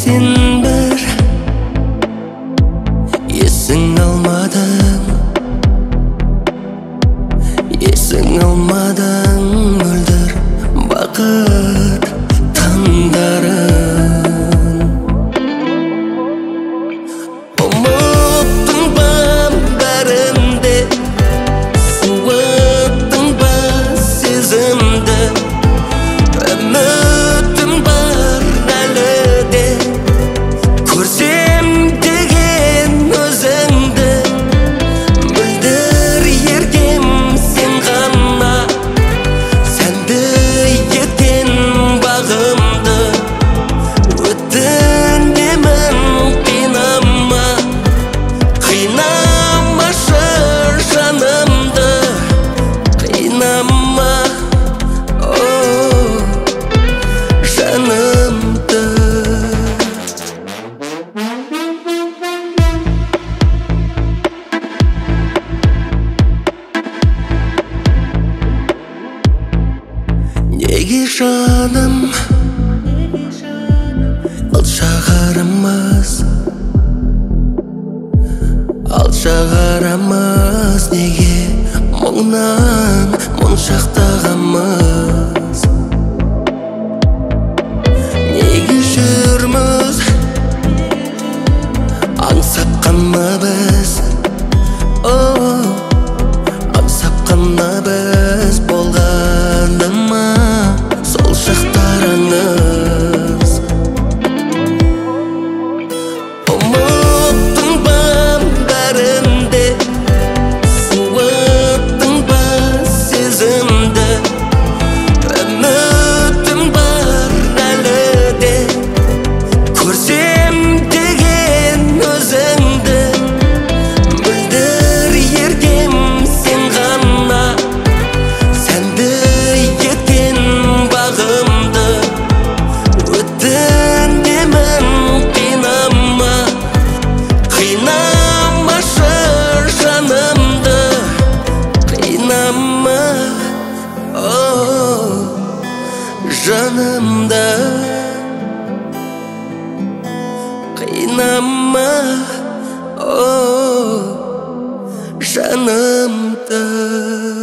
сен бір есің алмадың, есің алмадың мөлдір бақыт таңдарын. Ұмыттың ба бәрін де, суыттың ба сезімді, үмітім бар әлі де, көрсем деген өзіңді, мөлдір еркем сен ғана, сәнді еткен бағымды, өтінемін қинама, қинамашы жанымды, қинама, жанымды. Неге жаным алшағарамыз, неге мұңнан мұншақтағамыз, неге жүрміз аңсап қана біз, аңсап қана біз, болғаны ма сол шақтарыңыз. Ұмыттың ба бәрін де, суыттың ба сезімді, үмітім бар әлі де, көрсем деген өзіңді, мөлдір еркем сен ғана, сәнді еткен бағымды, өтінемін қинама, қинамашы жанымды, қинама, жанымды, қинама, жанымды.